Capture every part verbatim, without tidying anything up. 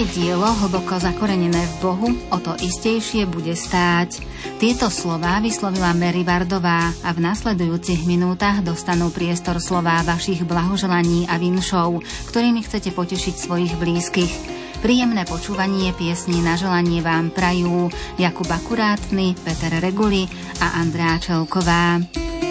dielo hlboko zakorenené v Bohu, o to istejšie bude stáť. Tieto slová vyslovila Mary Wardová a v nasledujúcich minútach dostanú priestor slová vašich blahoželaní a vinšov, ktorými chcete potešiť svojich blízkych. Príjemné počúvanie piesní na želanie vám prajú Jakub Akurátny, Peter Reguli a Andrea Čelková.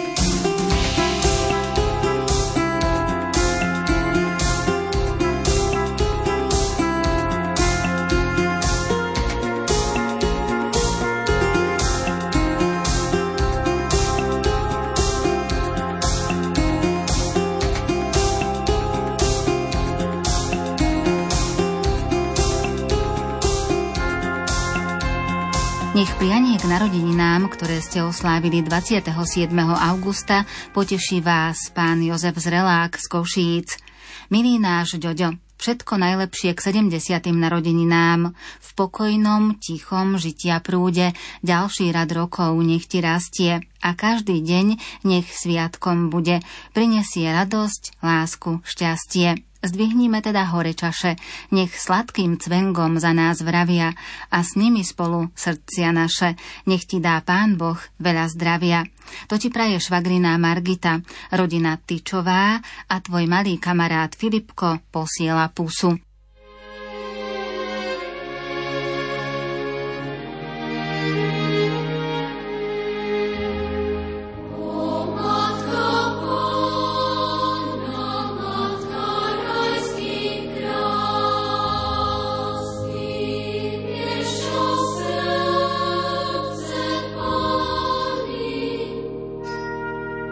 Nech prianie k narodeninám, ktoré ste oslávili dvadsiateho siedmeho augusta, poteší vás pán Jozef Zrelák z Košíc. Milý náš Ďoďo, všetko najlepšie k sedemdesiatym narodeninám. V pokojnom, tichom žitia prúde ďalší rad rokov nech ti rastie a každý deň nech sviatkom bude. Prinesie radosť, lásku, šťastie. Zdvihnime teda hore čaše, nech sladkým cvengom za nás vravia a s nimi spolu srdcia naše. Nech ti dá Pán Boh veľa zdravia. To ti praje švagrina Margita, rodina Tyčová a tvoj malý kamarát Filipko posiela pusu.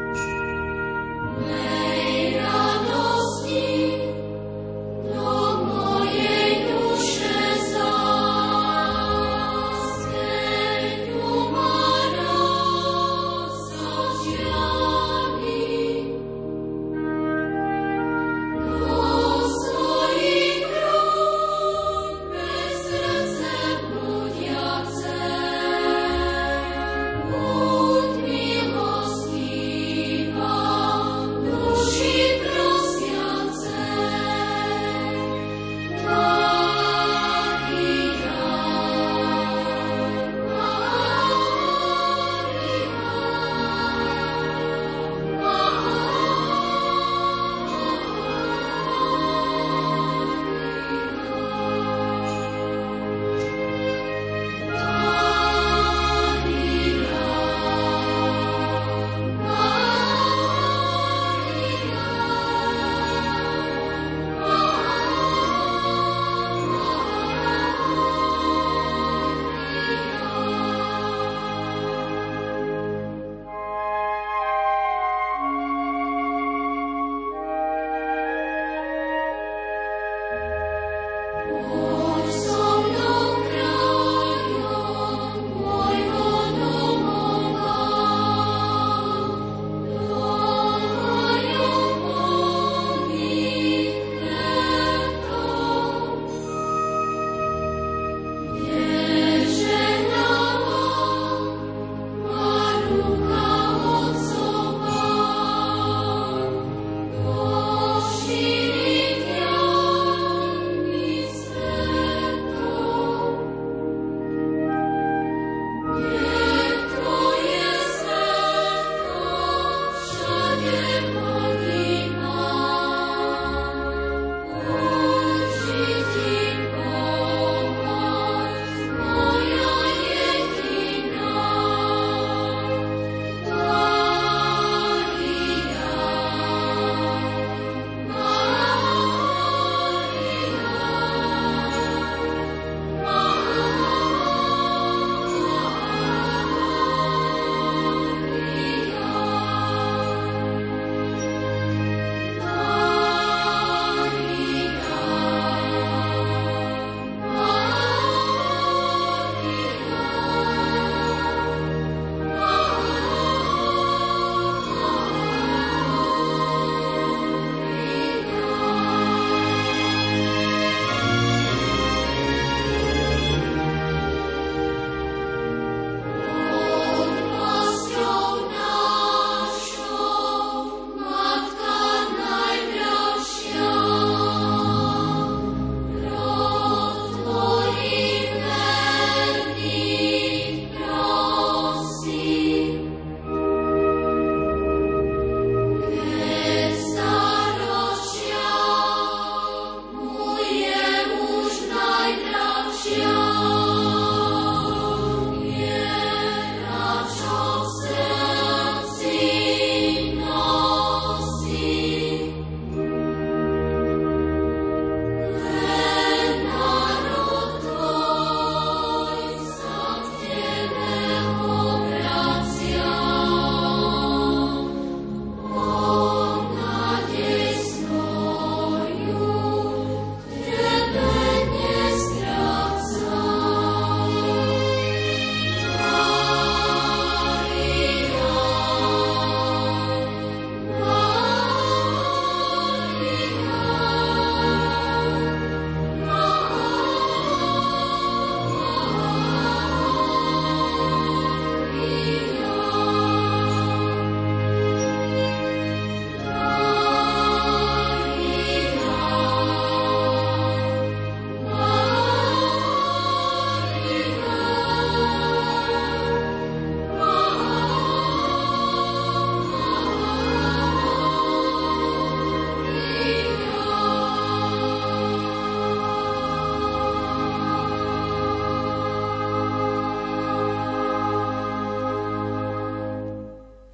No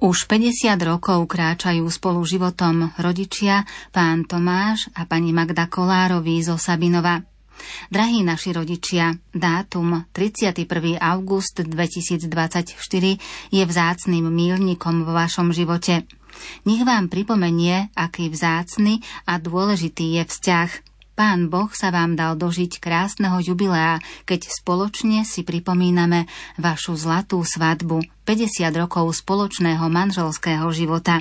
Už päťdesiat rokov kráčajú spolu životom rodičia, pán Tomáš a pani Magda Kolárovi zo Sabinova. Drahí naši rodičia, dátum tridsiateho prvého augusta dvetisícdvadsaťštyri je vzácnym míľnikom vo vašom živote. Nech vám pripomenie, aký vzácny a dôležitý je vzťah. Pán Boh sa vám dal dožiť krásneho jubilea, keď spoločne si pripomíname vašu zlatú svadbu, päťdesiat rokov spoločného manželského života.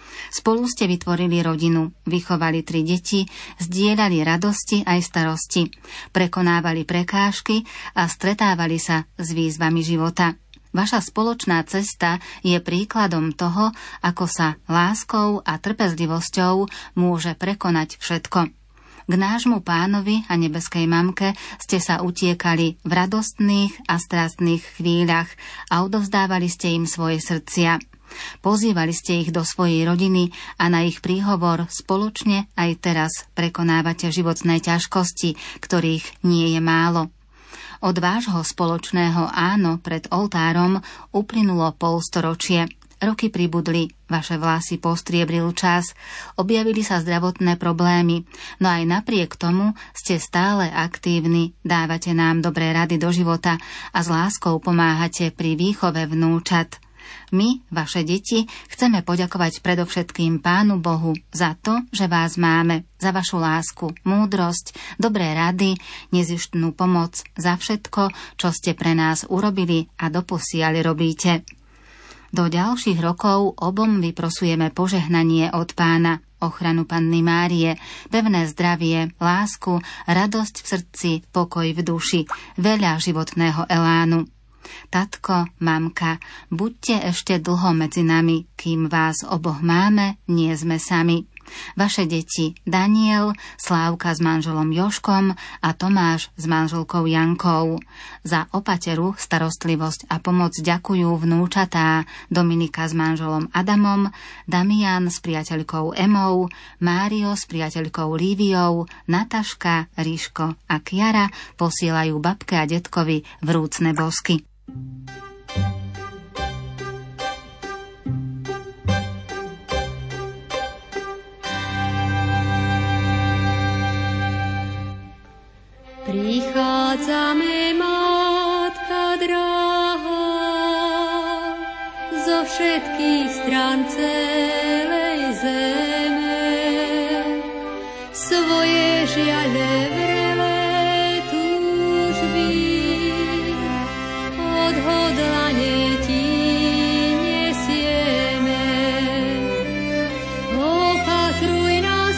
Spolu ste vytvorili rodinu, vychovali tri deti, zdieľali radosti aj starosti, prekonávali prekážky a stretávali sa s výzvami života. Vaša spoločná cesta je príkladom toho, ako sa láskou a trpezlivosťou môže prekonať všetko. K nášmu Pánovi a nebeskej Mamke ste sa utiekali v radostných a strastných chvíľach a odovzdávali ste im svoje srdcia. Pozývali ste ich do svojej rodiny a na ich príhovor spoločne aj teraz prekonávate životné ťažkosti, ktorých nie je málo. Od vášho spoločného áno pred oltárom uplynulo polstoročie. Roky pribudli, vaše vlasy postriebril čas, objavili sa zdravotné problémy, no aj napriek tomu ste stále aktívni, dávate nám dobré rady do života a s láskou pomáhate pri výchove vnúčat. My, vaše deti, chceme poďakovať predovšetkým Pánu Bohu za to, že vás máme, za vašu lásku, múdrosť, dobré rady, nezištnú pomoc, za všetko, čo ste pre nás urobili a doposiaľ robíte. Do ďalších rokov obom vyprosujeme požehnanie od Pána, ochranu Panny Márie, pevné zdravie, lásku, radosť v srdci, pokoj v duši, veľa životného elánu. Tatko, mamka, buďte ešte dlho medzi nami, kým vás oboch máme, nie sme sami. Vaše deti Daniel, Slávka s manželom Joškom a Tomáš s manželkou Jankou. Za opateru, starostlivosť a pomoc ďakujú vnúčatá Dominika s manželom Adamom, Damian s priateľkou Emou, Mário s priateľkou Líviou, Nataška, Ríško a Kiara posielajú babke a detkovi vrúcne bosky. Prichádzame, Matka drahá, zo všetkých strán celej zeme. Svoje žiale vrelé túžby odhodlane ti nesieme. Opatruj nás,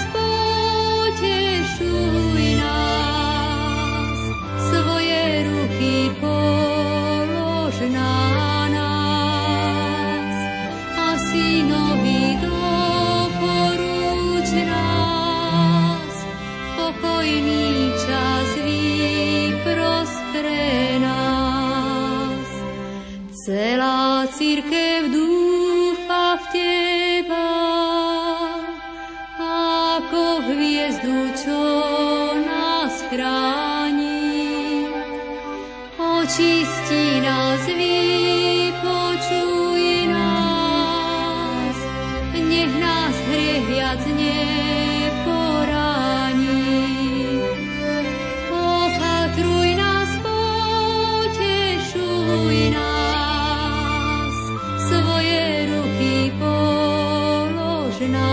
potešuj nás, svoje ruky polož na nás a synovi doporuč nás. Pokojný čas vypros pre nás. Celá cirkev dúfa v teba, ako hviezdu, čo nás chráni. Očisti nás, vypočuj nás, nech nás hriech viac neporáni. Opatruj nás, potešuj nás, svoje ruky polož na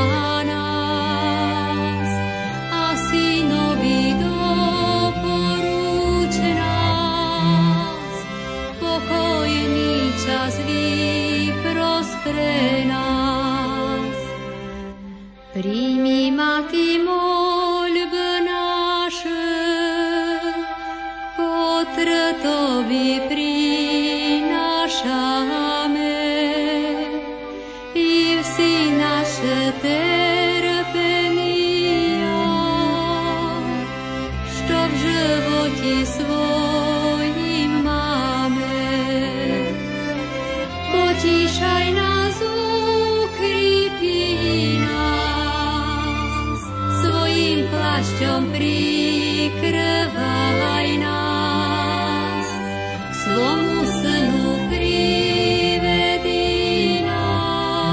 nás a synovi doporuč nás. Pokojný čas vypros pre nás. Príjmi, Matky, moľby naše, potrtovi prinášame. I vsi naše terpenia, što v živote svojim máme. Potíšaj nás, ukrypí nás, svojim plášťom prikrvaj nás, k svomu synu privedi nás.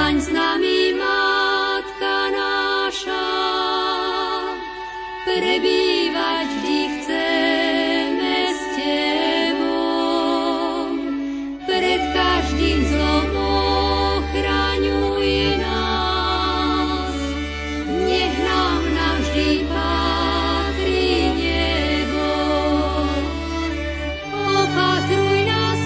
Zostaň s nami, Matka naša, prebývať vždy chceme s Tebou. Pred každým zlom ochraňuj nás, nech nám navždy patrí nebo. Opatruj nás,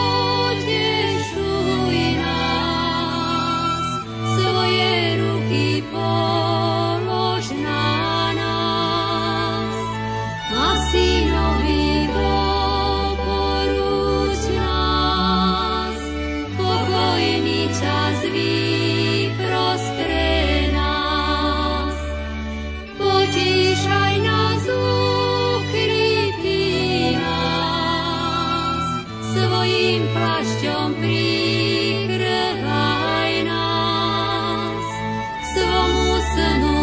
potešuj nás, svoje ruky polož na nás a synovi doporuč nás. Pokojný čas vypros pre nás, potíšaj nás, ukrypí nás, svojím plášťom prikrhaj nás, k svomu snu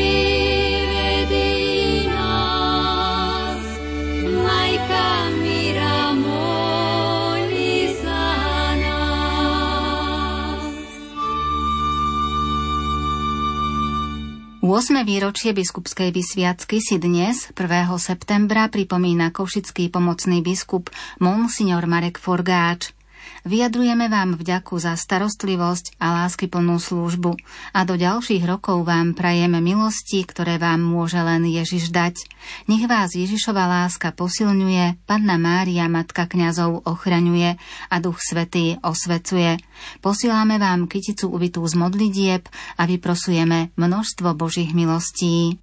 privedi nás. Majka Mira, moli za nás. ôsme výročie biskupskej vysviacky si dnes, prvého septembra, pripomína košický pomocný biskup Monsignor Marek Forgáč. Vyjadrujeme vám vďaku za starostlivosť a láskyplnú službu a do ďalších rokov vám prajeme milosti, ktoré vám môže len Ježiš dať. Nech vás Ježišova láska posilňuje, Panna Mária, Matka kňazov, ochraňuje a Duch Svätý osvecuje. Posielame vám kyticu uvitú z modlitieb a vyprosujeme množstvo Božích milostí.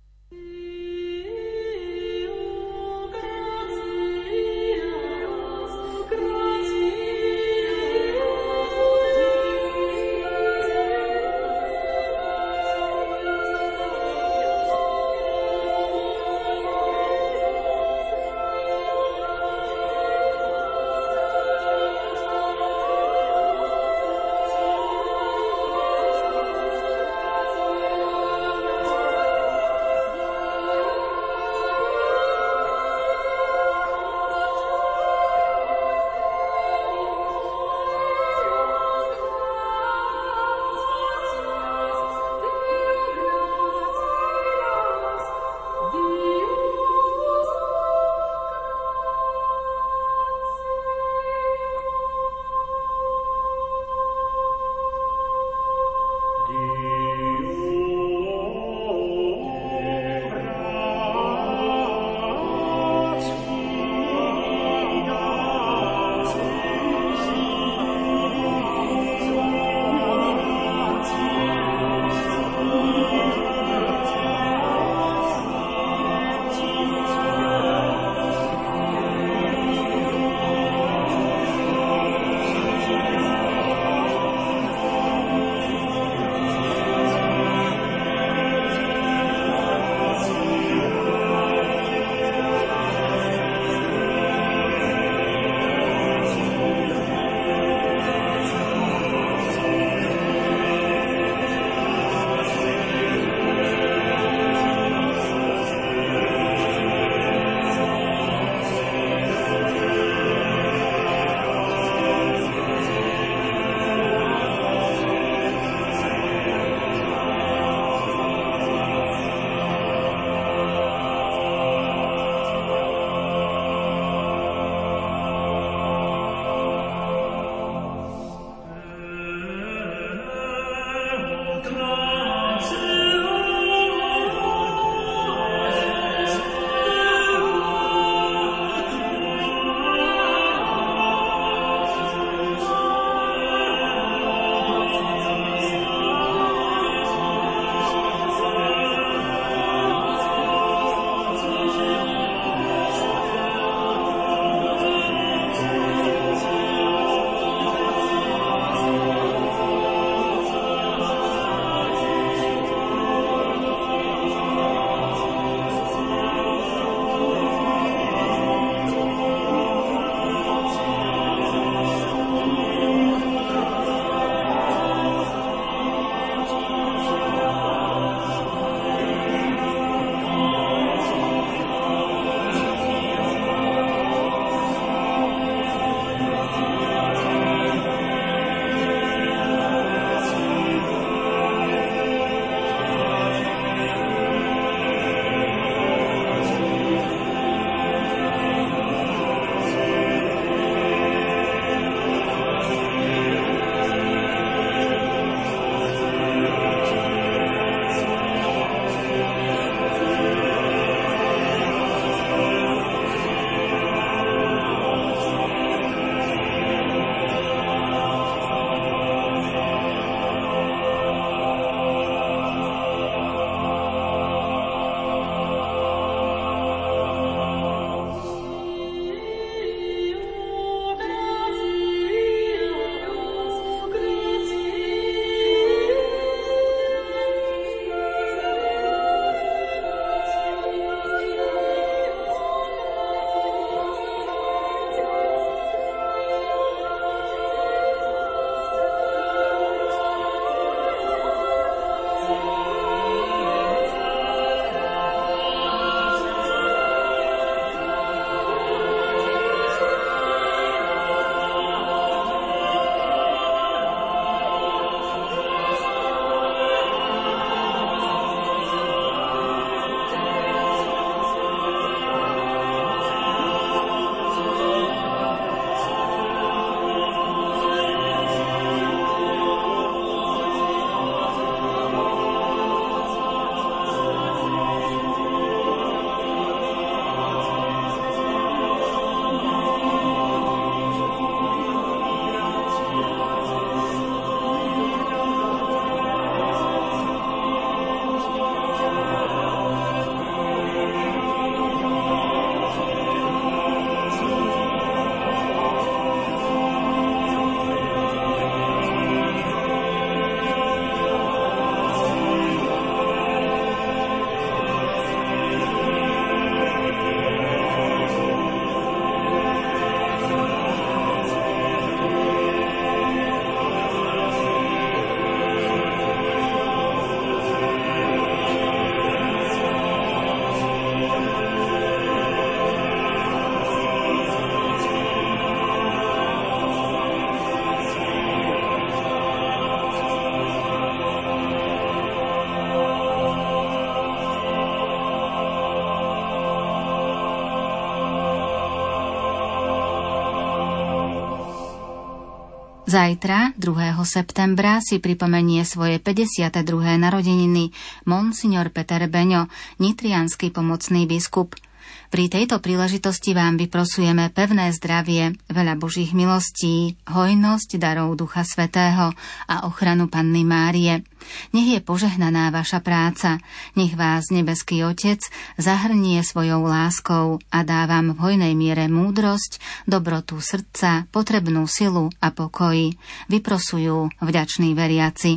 Zajtra, druhého septembra, si pripomenie svoje päťdesiate druhé narodeniny monsignor Peter Beňo, nitriansky pomocný biskup. Pri tejto príležitosti vám vyprosujeme pevné zdravie, veľa Božích milostí, hojnosť darov Ducha Svätého a ochranu Panny Márie. Nech je požehnaná vaša práca, nech vás nebeský Otec zahrnie svojou láskou a dá vám v hojnej miere múdrosť, dobrotu srdca, potrebnú silu a pokoj. Vyprosujú vďační veriaci.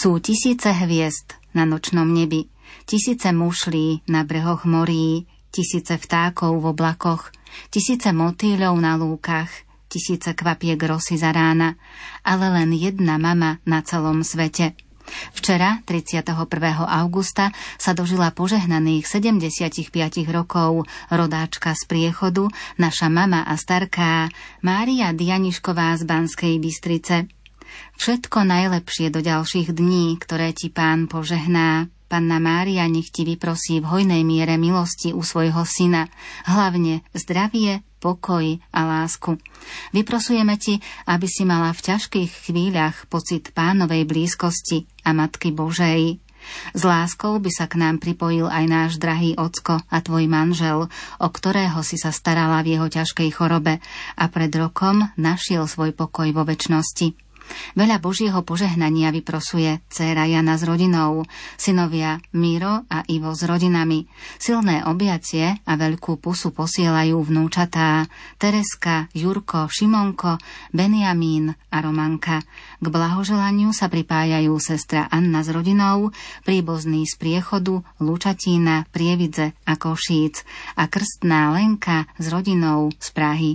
Sú tisíce hviezd na nočnom nebi, tisíce mušlí na brehoch morí, tisíce vtákov v oblakoch, tisíce motýľov na lúkach, tisíce kvapiek rosy za rána, ale len jedna mama na celom svete. Včera, tridsiateho prvého augusta, sa dožila požehnaných sedemdesiatpäť rokov rodáčka z Priechodu, naša mama a starká Mária Dianišková z Banskej Bystrice. Všetko najlepšie do ďalších dní, ktoré ti Pán požehná. Panna Mária nech ti vyprosí v hojnej miere milosti u svojho syna, hlavne zdravie, pokoj a lásku. Vyprosujeme ti, aby si mala v ťažkých chvíľach pocit Pánovej blízkosti a Matky Božej. S láskou by sa k nám pripojil aj náš drahý ocko a tvoj manžel, o ktorého si sa starala v jeho ťažkej chorobe a pred rokom našiel svoj pokoj vo večnosti. Veľa Božieho požehnania vyprosuje dcéra Jana s rodinou, synovia Miro a Ivo s rodinami. Silné objatie a veľkú pusu posielajú vnúčatá Tereska, Jurko, Šimonko, Benjamín a Romanka. K blahoželaniu sa pripájajú sestra Anna s rodinou, príbuzný z Priechodu, Lučatína, Prievidze a Košíc a krstná Lenka s rodinou z Prahy.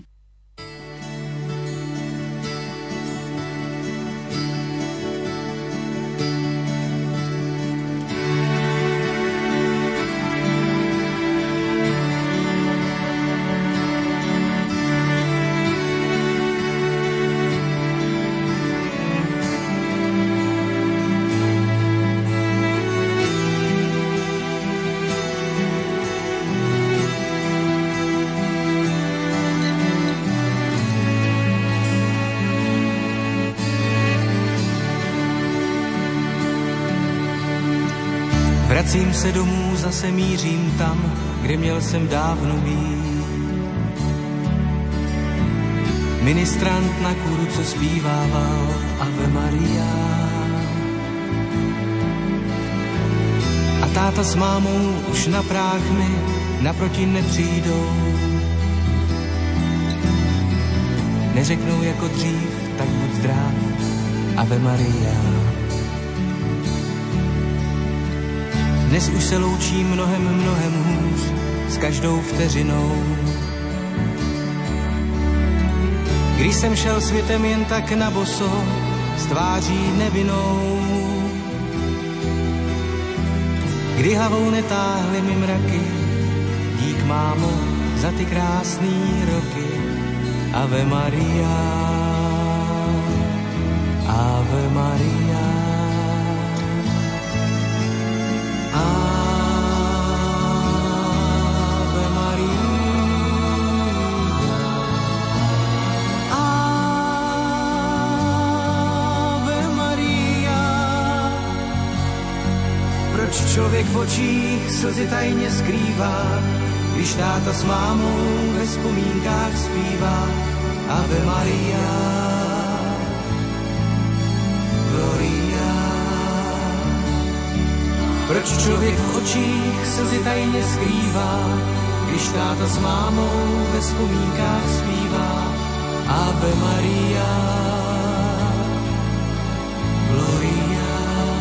Vracím se domů, zase mířím tam, kde měl jsem dávno být. Ministrant na kůru, co zpívával Ave Maria. A táta s mámou už na práh mi naproti nepřijdou. Neřeknou jako dřív, tak buď zdrav, Ave Maria. Dnes už se loučí mnohem, mnohem hůř s každou vteřinou. Když jsem šel světem jen tak na boso, s tváří nevinnou. Kdy hlavou netáhly mi mraky, dík mámo za ty krásný roky. Ave Maria, Ave Maria. Ave Maria, Ave Maria. Proč člověk v očích slzy tajně skrývá, když táta s mámou ve vzpomínkách zpívá Ave Maria, Gloria. Proč člověk v očích slzy tajně skrývá, když táta s mámou ve vzpomínkách zpívá Ave Maria, Gloria.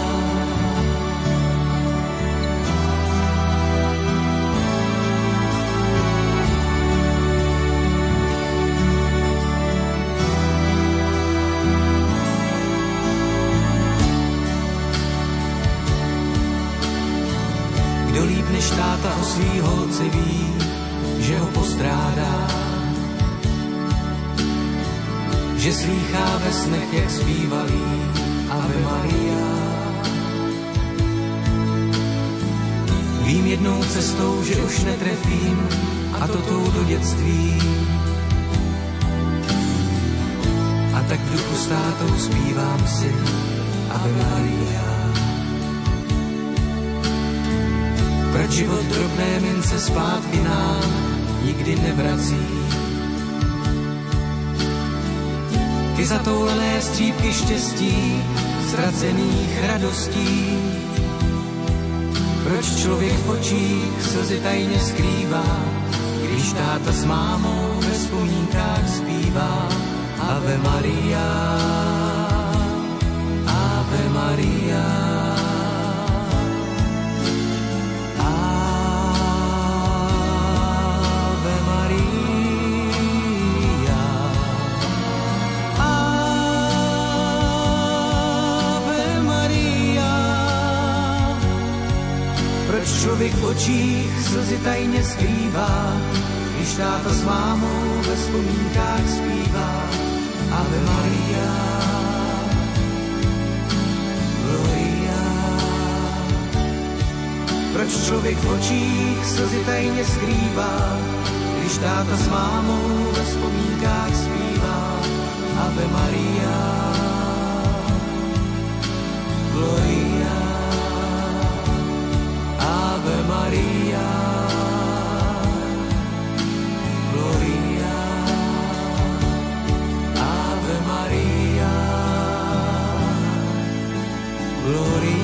Kdo líp než táta o svý holce ví, že ho postrádá, že slýchá ve snech, jak zpívalý Ave Maria. Vím jednou cestou, že už netrefím, a to tou do dětství. A tak v duchu s tátou zpívám si Ave Maria. Proč život drobné mince zpátky nám nikdy nevrací? Ty zatoulené střípky štěstí, ztracených radostí. Proč člověk v očích slzy tajně skrývá, když táta s mámou ve vzpomínkách zpívá Ave Maria, Ave Maria. člověk v očích slzy tajně skrývá, když táta s mámou ve vzpomínkách zpívá Ave Maria, Gloria. Proč člověk v očích slzy tajně skrývá, když táta s mámou ve vzpomínkách zpívá Ave Maria, Gloria, Ave Maria, Gloria, Ave Maria, Gloria.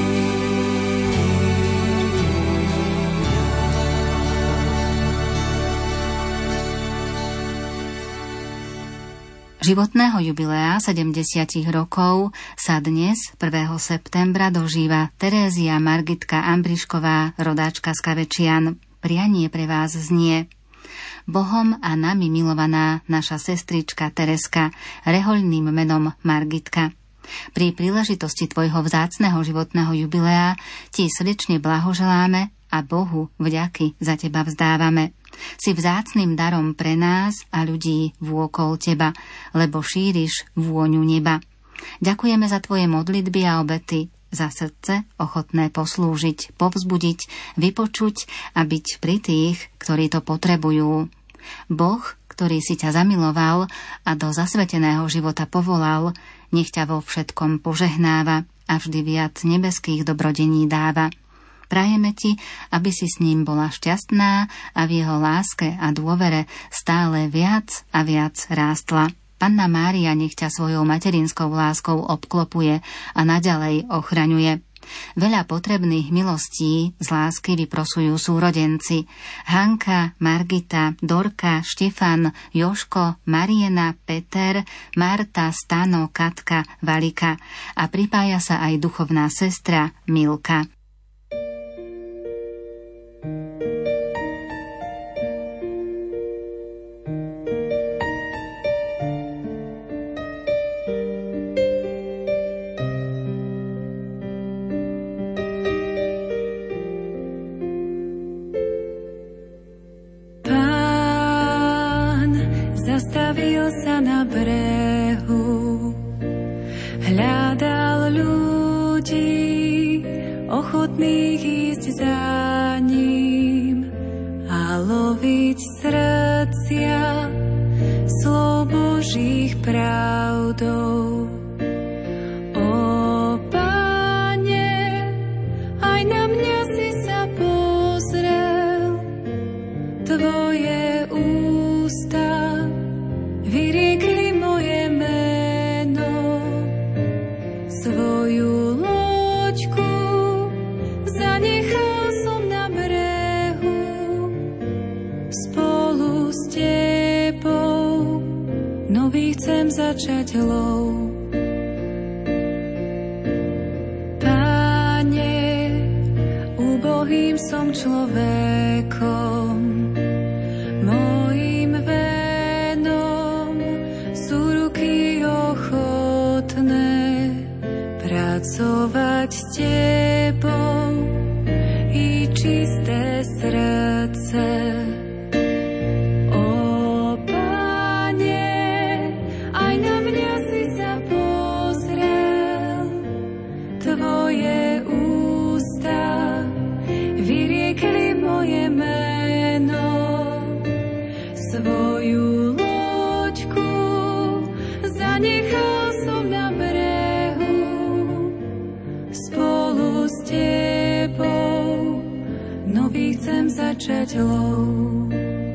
Životného jubilea sedemdesiat rokov sa dnes prvého septembra dožíva Terézia Margitka Ambrišková, rodáčka z Kavečian. Prianie pre vás znie: Bohom a nami milovaná naša sestrička Tereska, rehoľným menom Margitka. Pri príležitosti tvojho vzácneho životného jubilea ti srdečne blahoželáme a Bohu vďaky za teba vzdávame. Si vzácnym darom pre nás a ľudí vôkol teba, lebo šíriš vôňu neba. Ďakujeme za tvoje modlitby a obety, za srdce ochotné poslúžiť, povzbudiť, vypočuť a byť pri tých, ktorí to potrebujú. Boh, ktorý si ťa zamiloval a do zasveteného života povolal, nech ťa vo všetkom požehnáva a vždy viac nebeských dobrodení dáva. Prajeme ti, aby si s ním bola šťastná a v jeho láske a dôvere stále viac a viac rástla. Panna Mária nech ťa svojou materinskou láskou obklopuje a naďalej ochraňuje. Veľa potrebných milostí z lásky vyprosujú súrodenci. Hanka, Margita, Dorka, Štefan, Joško, Mariena, Peter, Marta, Stano, Katka, Valika a pripája sa aj duchovná sestra Milka. Zastavil sa na brehu, hľadal ľudí, ochotných ísť za ním a loviť srdcia slov Božích pravdou. O Páne, aj na mňa si sa pozrel, tvoje ústa vyriekli moje meno, svoju loďku zanechal som na brehu, spolu s tebou nový chcem začať lov. Páne, úbohým som človekom, mojím venom sú ruky ochotné pracovať s tebou i čisté srdce. O Páne, aj na mňa si sa pozrel, tvoje ústa vyriekli moje meno, svoju loďku zanechal som na brehu, spolu s tebou nový chcem začať lov.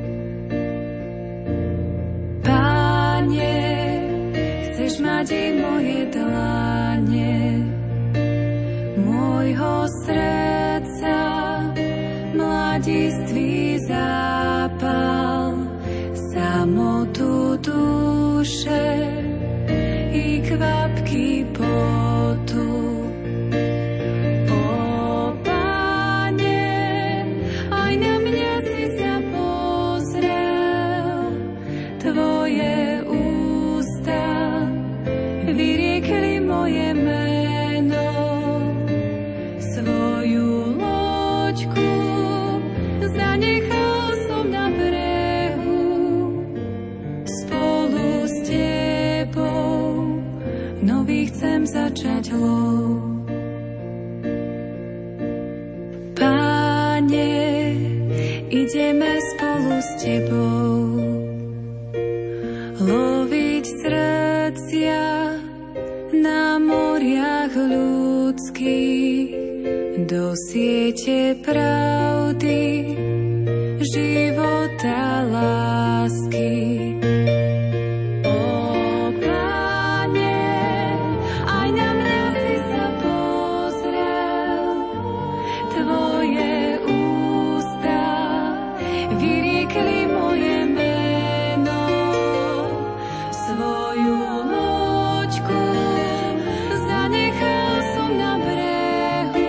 Páne, chceš mať i moje dlane, môjho srdca mladistvý zápal, samotu duše i kvapky potu. O Páne, aj na mňa si sa pozrel, tvoje ústa vyriekli moje meno, svoju loďku nový chcem začať lov. Páne, ideme spolu s Tebou loviť srdcia na moriach ľudských, do siete pravdy, života, lásky. O Páne, aj na mňa si sa pozrel, Tvoje ústa vyriekli moje meno, svoju loďku zanechal som na brehu,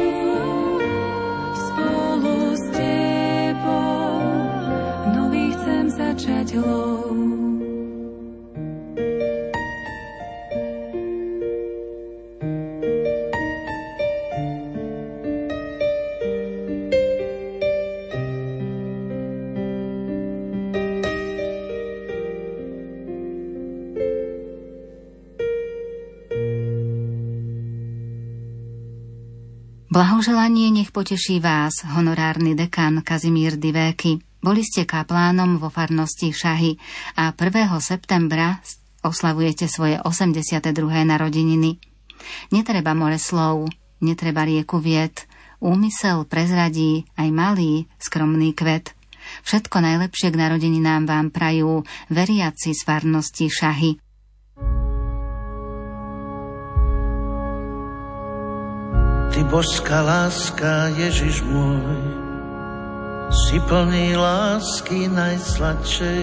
spolu s Tebou nový chcem začať lov. Blahoželanie nech poteší vás, honorárny dekan Kazimír Divéky. Boli ste kaplánom vo farnosti Šahy a prvého septembra oslavujete svoje osemdesiate druhé narodeniny. Netreba more slov, netreba rieku vied, úmysel prezradí aj malý, skromný kvet. Všetko najlepšie k narodeninám vám prajú veriaci z farnosti Šahy. Ty božská láska, Ježiš môj, si plný lásky najsladšej.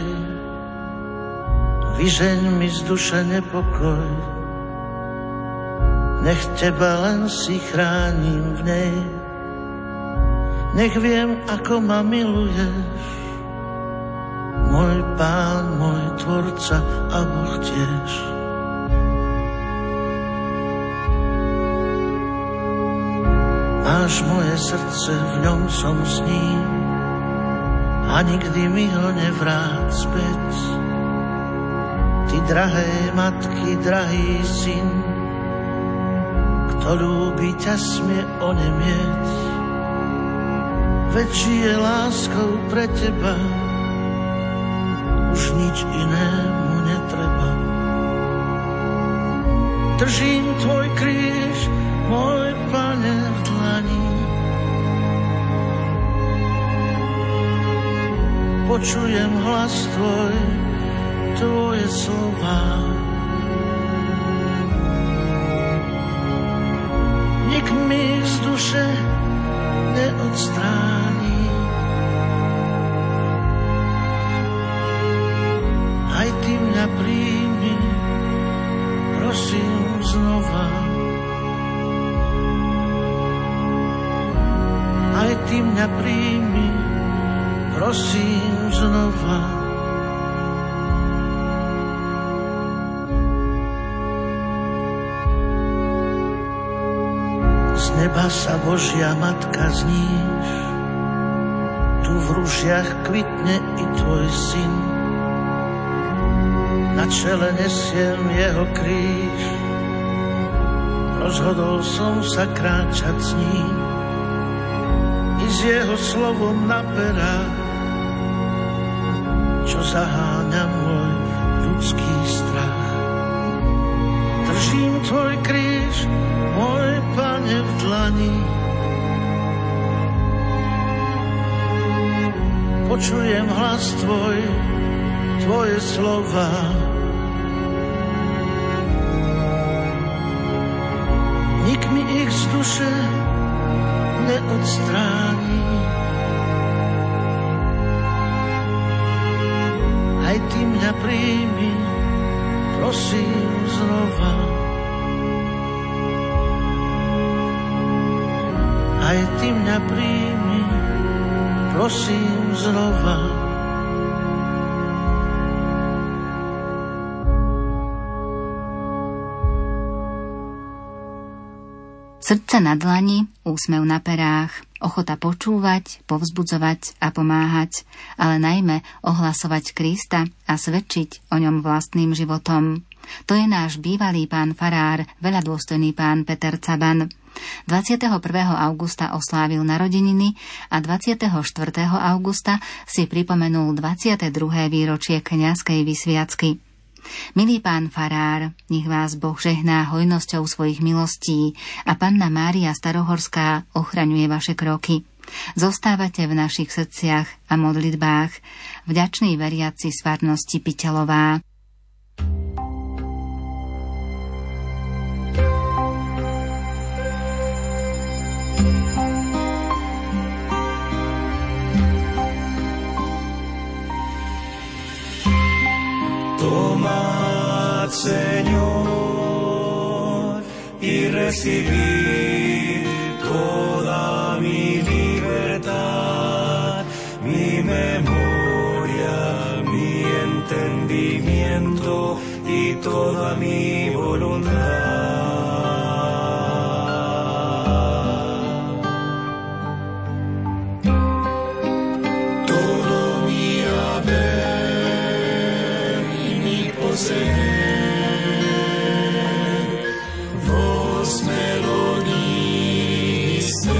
Vyžeň mi z duše nepokoj, nech Teba len si chránim v nej. Nech viem, ako ma miluješ, môj Pán, môj Tvorca a Boh tiež. Máš moje srdce, v ňom som s ním a nikdy mi ho nevrát späť. Ty drahé matky, drahý syn, kto ľúbi ťa smie onemieť. Veď žije láskou pre Teba, už nič inému netreba. Držím Tvoj kríž, môj Pane, v dlani. Počujem hlas Tvoj, Tvoje slová. Nik mi ich z duše neodstráni. Aj Ty mňa príjmi, prosím znova. Aj Ty mňa príjmi, prosím znova. Z neba sa Božia Matka zníš, tu v ružiach kvitne i Tvoj syn. Na čele nesiem jeho kríž, rozhodol som sa kráčať s ním. I s jeho slovom na perách, čo zaháňa môj ľudský strach. Držím Tvoj kríž, môj Pane, v dlani. Počujem hlas Tvoj, Tvoje slova. Nik mi ich z duše neodstráni. Aj Ty mňa príjmi, prosím znova. Aj Ty mňa príjmi, prosím znova. Srdce na dlani, úsmev na perách, ochota počúvať, povzbudzovať a pomáhať, ale najmä ohlasovať Krista a svedčiť o ňom vlastným životom. To je náš bývalý pán farár, veľadôstojný pán Peter Caban. dvadsiateho prvého augusta oslávil narodeniny a dvadsiateho štvrtého augusta si pripomenul dvadsiate druhé výročie kňazskej vysviacky. Milý pán farár, nech vás Boh žehná hojnosťou svojich milostí a Panna Mária Starohorská ochraňuje vaše kroky. Zostávate v našich srdciach a modlitbách. Vďačný veriaci z farnosti Piteľová. Tomad, Señor, y recibid toda mi libertad, mi memoria, mi entendimiento y toda mi voluntad. Todo mi haber y mi poseer, vos me lo diste.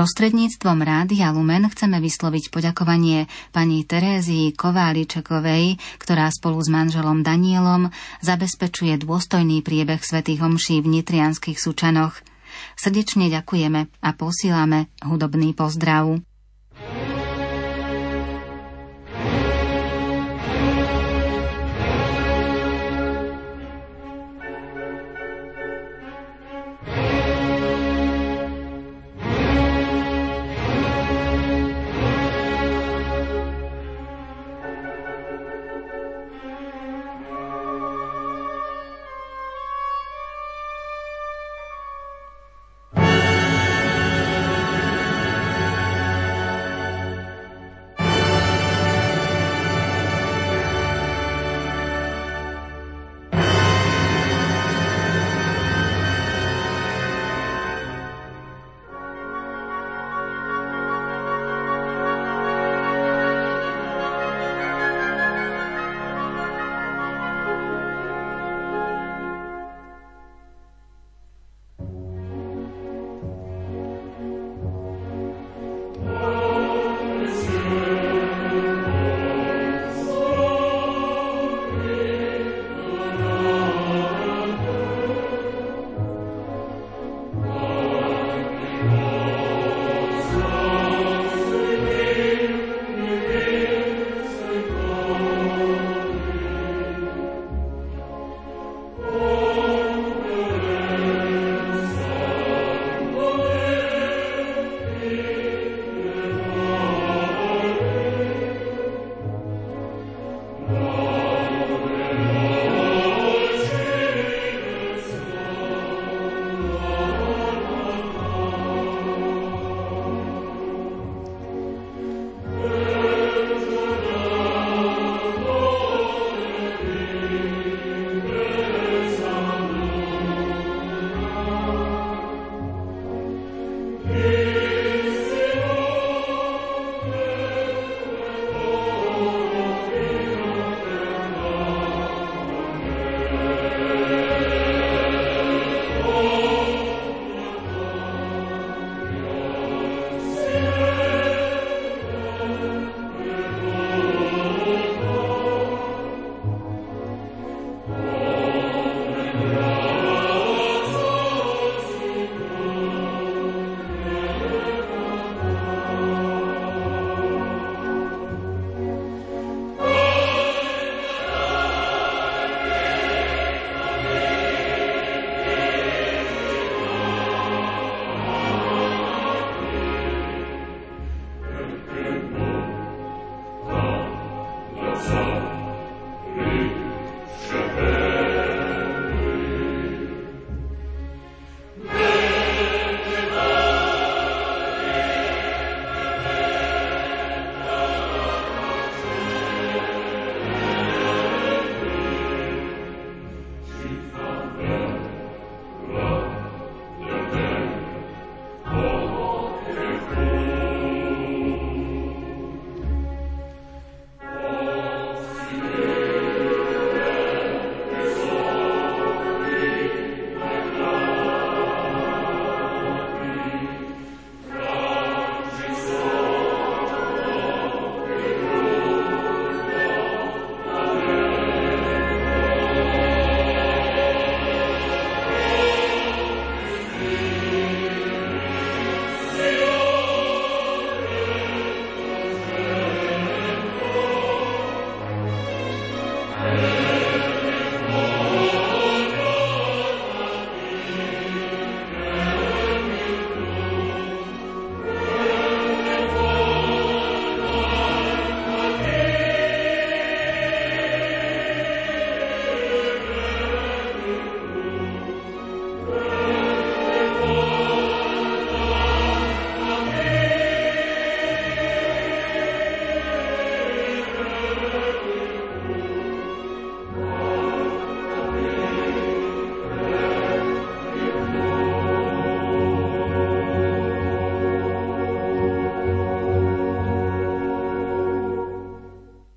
Prostredníctvom Rádia Lumen chceme vysloviť poďakovanie pani Terézii Kováličekovej, ktorá spolu s manželom Danielom zabezpečuje dôstojný priebeh svätých omší v nitrianskych Sučanoch. Srdečne ďakujeme a posílame hudobný pozdrav.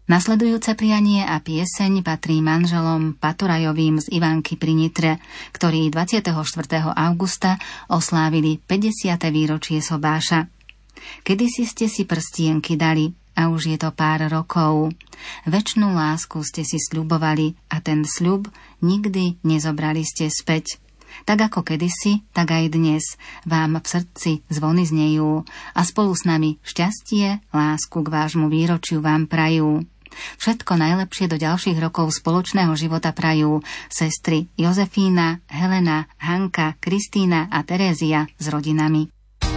Nasledujúce prianie a pieseň patrí manželom Patorajovým z Ivanky pri Nitre, ktorí dvadsiateho štvrtého augusta oslávili päťdesiate výročie sobáša. Kedysi ste si prstienky dali a už je to pár rokov. Večnú lásku ste si sľubovali a ten sľub nikdy nezobrali ste späť. Tak ako kedysi, tak aj dnes vám v srdci zvony znejú a spolu s nami šťastie, lásku k vášmu výročiu vám prajú. Všetko najlepšie do ďalších rokov spoločného života prajú sestry Jozefína, Helena, Hanka, Kristína a Terézia s rodinami.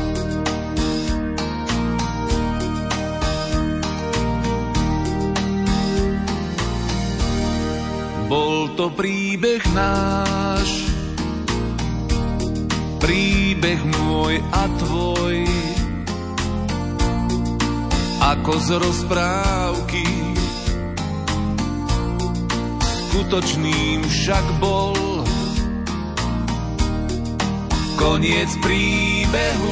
Bol to príbeh náš, príbeh môj a tvoj, ako z rozprávky, skutočným však bol. Koniec príbehu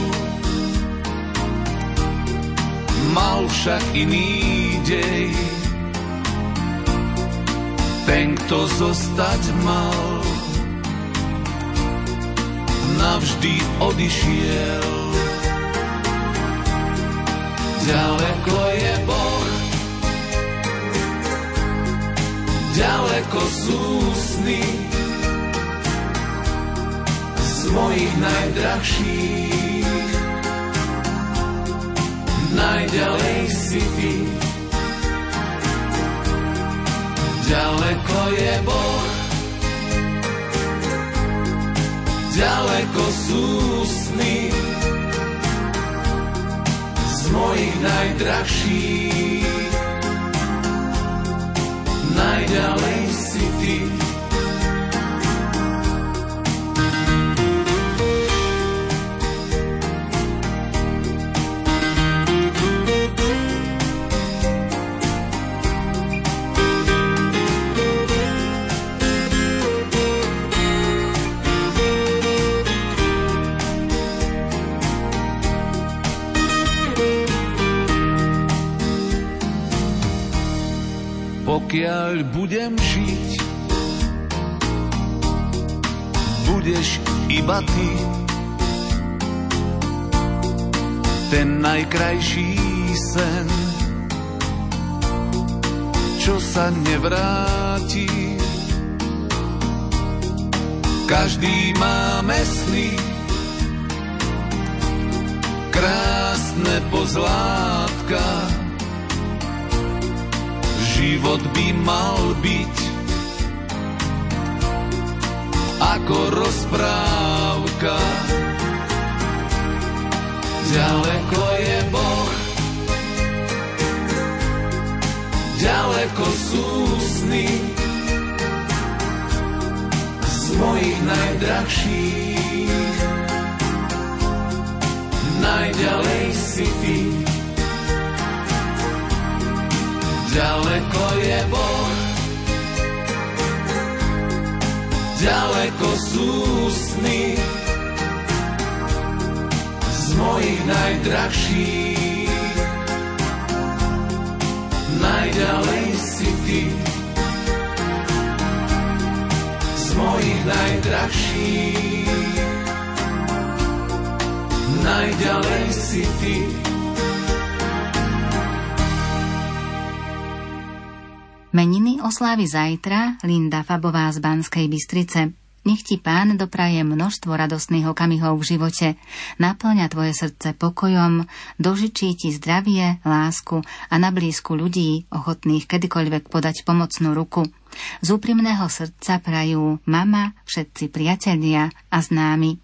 mal však iný dej. Ten, kto zostať mal, navždy odišiel. Ďaleko je Boh, ďaleko sú sny z mojich najdrahších. Najďalej si ty, ďaleko je Boh, ďaleko sú sny z mojich najdrahších. Najďalej si ty. Pokiaľ budem žiť, budeš iba ty, ten najkrajší sen, čo sa nevráti. Každý máme sny, krásne pozlátka. Život by mal byť ako rozprávka. Ďaleko je Boh, ďaleko sú sny z mojich najdrahších. Najďalej si ty, ďaleko je Boh, ďaleko sú sny z mojich najdrahších. Najďalej si ty, z mojich najdrahších. Najďalej si ty. Meniny oslávi zajtra Linda Fabová z Banskej Bystrice. Nech ti Pán dopraje množstvo radostných okamihov v živote, naplňa tvoje srdce pokojom, dožičí ti zdravie, lásku a na blízku ľudí, ochotných kedykoľvek podať pomocnú ruku. Z úprimného srdca prajú mama, všetci priatelia a známi.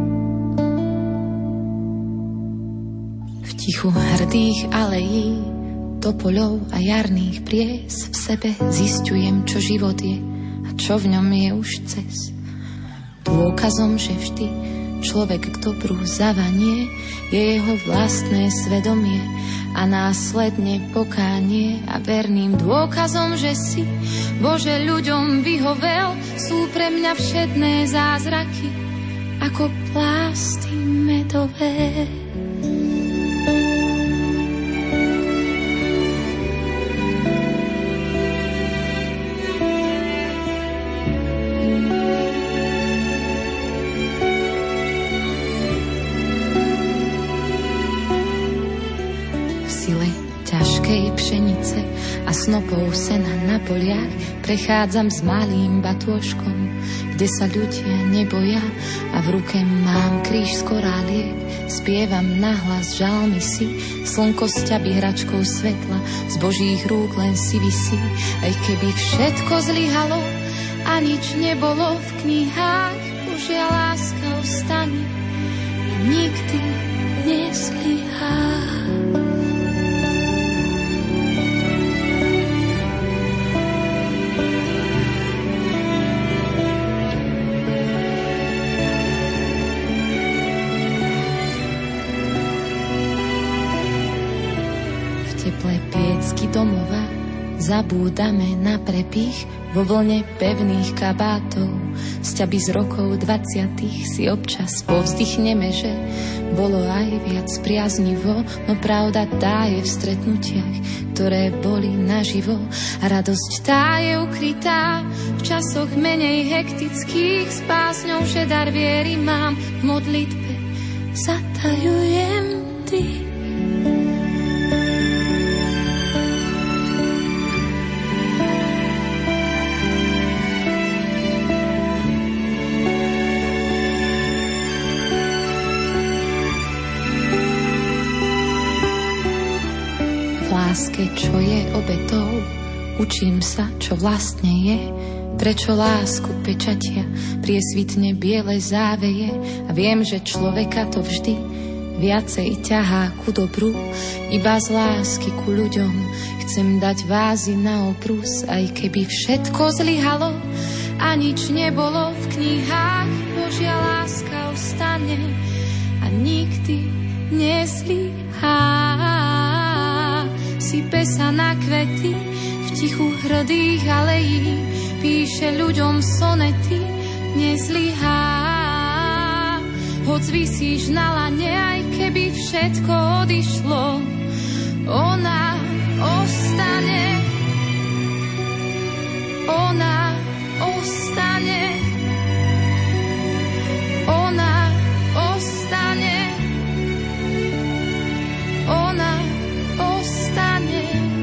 Hrdých alejí topoľov a jarných pries v sebe zisťujem, čo život je a čo v ňom je už cez. Dôkazom, že vždy človek k dobru zavanie je jeho vlastné svedomie a následne pokánie a verným dôkazom, že si Bože ľuďom vyhovel, sú pre mňa všedné zázraky ako plásty medové. Pšenice a snopov sena na poliach prechádzam s malým batôžkom, kde sa ľudia neboja a v ruke mám kríž z koráliek. Spievam nahlas žalmy si, slnko sťaby hračkou svetla, z Božích rúk len si visí. Aj keby všetko zlyhalo a nič nebolo v knihách, Božia láska ostane a nikdy nezlyhá. Domova zabúdame na prepich vo vlne pevných kabátov. Sťaby z rokov dvaciatych si občas povzdychneme, že bolo aj viac priaznivo, no pravda tá je v stretnutiach, ktoré boli naživo. A radosť tá je ukrytá v časoch menej hektických, s básňou, že dar viery mám v modlitbe, zatajujem ty. Láske, čo je obetou, učím sa, čo vlastne je, prečo lásku pečatia priesvitne biele záveje a viem, že človeka to vždy viacej ťahá ku dobru, iba z lásky ku ľuďom chcem dať vázy na obrus, aj keby všetko zlyhalo a nič nebolo v knihách, Božia láska ostane a nikdy nezlyhá. Sype sa na kvety v tichu hrdých alejí, píše ľuďom sonety, nezlyhá. Hoď visíš na lane, aj keby všetko odišlo, ona ostane, ona ostane, ona ostane, ona ostane.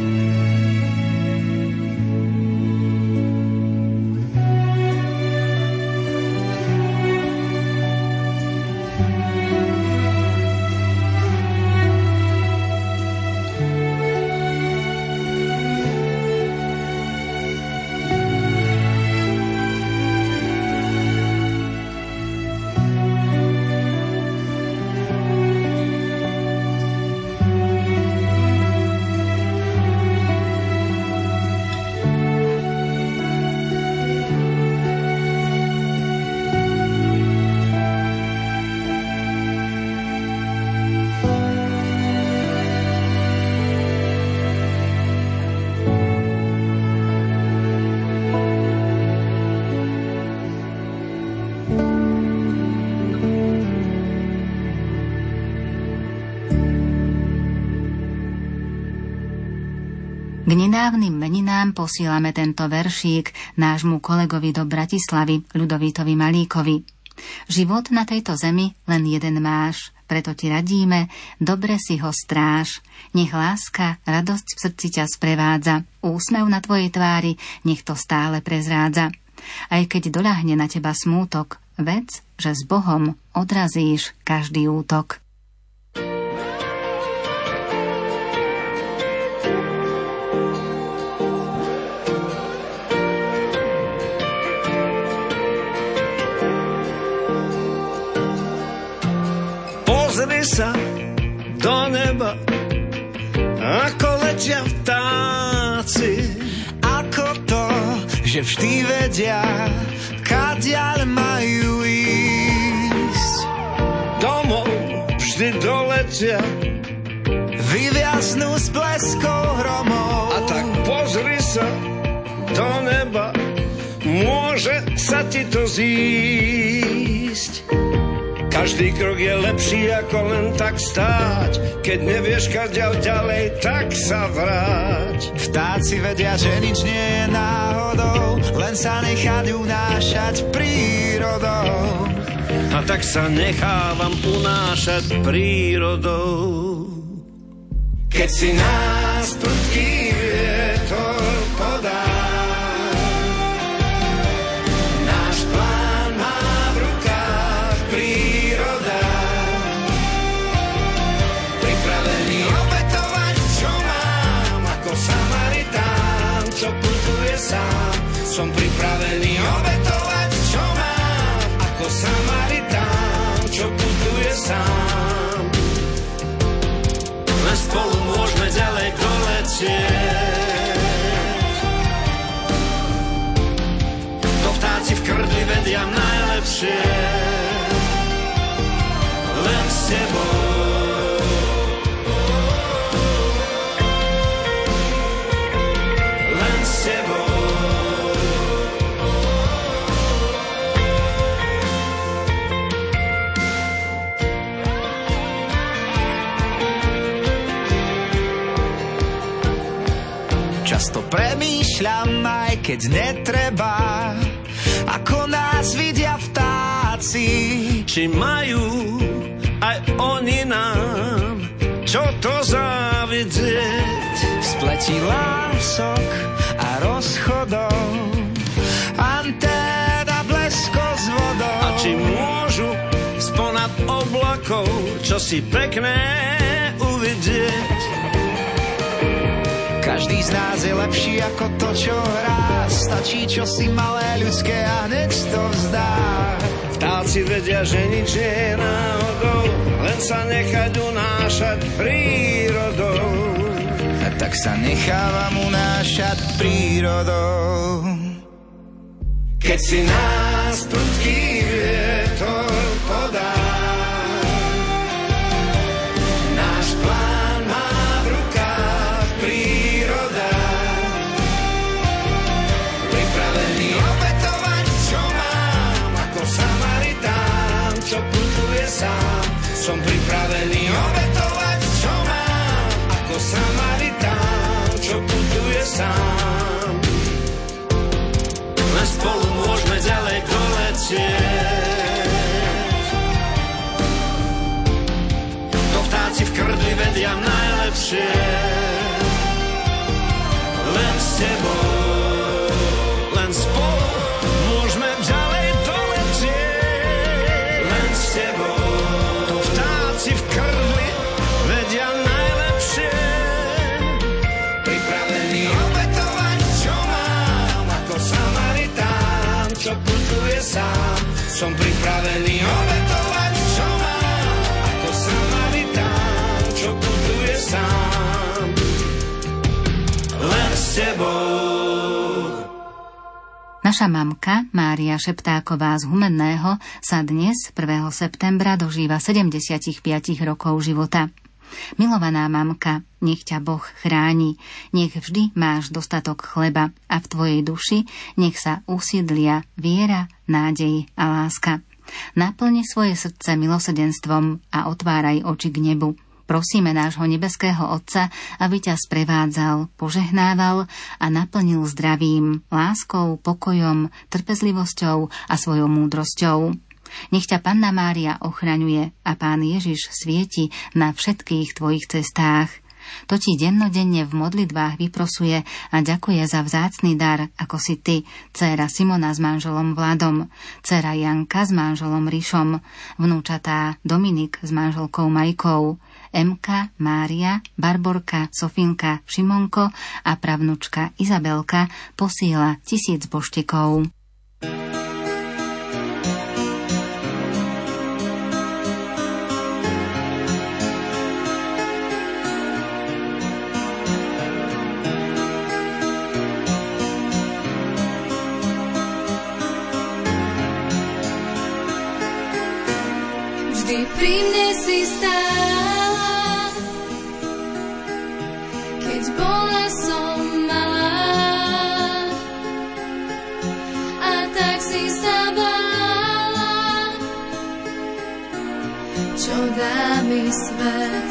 K nedávnym meninám posílame tento veršík nášmu kolegovi do Bratislavy, Ľudovítovi Malíkovi. Život na tejto zemi len jeden máš, preto ti radíme, dobre si ho stráž. Nech láska, radosť v srdci ťa sprevádza, úsmev na tvojej tvári, nech to stále prezrádza. Aj keď doľahne na teba smútok, vedz, že s Bohom odrazíš každý útok. Pozri sa do neba, ako leč letia vtáci. Ako to, že vždy vedia, kadiaľ majú ísť. Domov vždy doletia, vyviaznú s bleskou hromov. a tak pozri sa do neba, môže sa ti to zísť. Každý krok je lepší ako len tak stáť, keď nevieš kadiaľ ďalej, tak sa vráť. Vtáci vedia, že nič nie je náhodou, len sa nechať unášať prírodou. A tak sa nechávam unášať prírodou. Keď si nás prudký vietor podá, náš plán má v rukách príroda. Pripravený obetovať, čo mám, ako Samaritán, čo putuje sám. Som pripravený obetovať, čo mám, ako Samaritán, čo putuje sám. Len spolu môžeme ďalej doletieť. To vtáci v krdli vedia najlepšie. Len s tebou. Len s tebou. Často premýšľam, aj keď netreba, ako nás vidia vtáci. Či majú aj oni nám čo to závidieť. V spleti lások a rozchodov, anténa blesko s vodou. A či môžu sponad oblakov čo si pekné uvidieť. Každý z nás je lepší ako to, čo hrá. Stačí čo si malé ľudské a hneď to vzdá. Vtáci vedia, že nič nie je náhodou, len sa nechať unášať prírodou. A tak sa nechávam unášať prírodou. Keď si nás prudký vietor podá, náš plán má v rukách príroda. Pripravený obetovať, čo mám, ako Samaritán, čo putuje sám. Som pripravený obetovať, čo mám, ako Samaritán, čo putuje sám. Len spolu môžeme ďalej doletieť. To vtáci v krdli vedia najlepšie. Len s tebou, len spolu môžeme ďalej doletieť. Len s tebou. To vtáci v krdli vedia najlepšie. Pripravený obetovať, čo mám, ako Samaritán, čo putuje sám. Som pripravený obetovať, čo mám, ako Samaritán, čo putuje sám. Len s tebou. Naša mamka, Mária Šeptáková z Humenného, sa dnes, prvého septembra, dožíva sedemdesiatpäť rokov života. Milovaná mamka, nech ťa Boh chráni, nech vždy máš dostatok chleba a v tvojej duši nech sa usídlia viera, nádej a láska. Naplni svoje srdce milosrdenstvom a otváraj oči k nebu. Prosíme nášho nebeského Otca, aby ťa sprevádzal, požehnával a naplnil zdravím, láskou, pokojom, trpezlivosťou a svojou múdrosťou. Nech ťa Panna Mária ochraňuje a Pán Ježiš svieti na všetkých tvojich cestách. To ti dennodenne v modlitbách vyprosuje a ďakuje za vzácny dar, ako si ty, dcéra Simona s manželom Vladom, dcéra Janka s manželom Rišom, vnúčatá Dominik s manželkou Majkou, Emka, Mária, Barborka, Sofinka, Šimonko a pravnučka Izabelka posiela tisíc boštekov. pri mne si stála, keď bola som malá. A tak si sa bála, čo dá mi svet.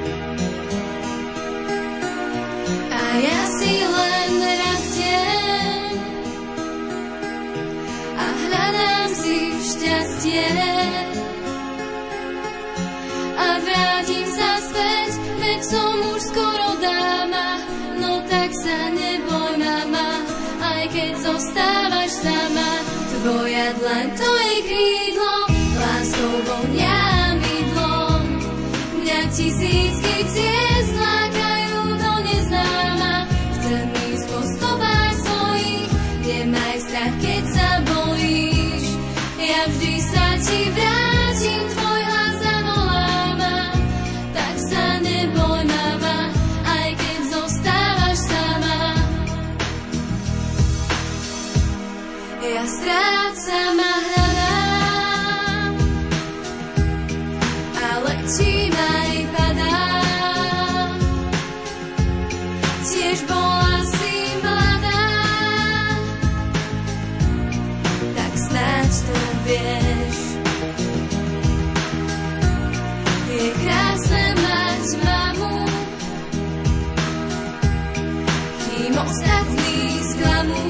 A ja si len rastiem a hľadám si šťastie. A vrátim sa späť, veď som už skoro dáma. No tak sa neboj, mama, aj keď zostávaš sama. Tvoja dlaň, to je krídlo, láskou vonia mydlom. Mňa tisícky ciest lákajú do neznáma. Chcem ísť po stopách svojich, nemaj strach, keď sa bojíš. Ja vždy sa ti vrátim, tvoj hlas zavoláva. Tak sa neboj, mama, aj keď zostávaš sama. Ja strácam a hľadám, ale čím aj padám. Tiež bola si mladá, tak snáď to vieš. Je krásne mať mamu, kým ostatní sklamú.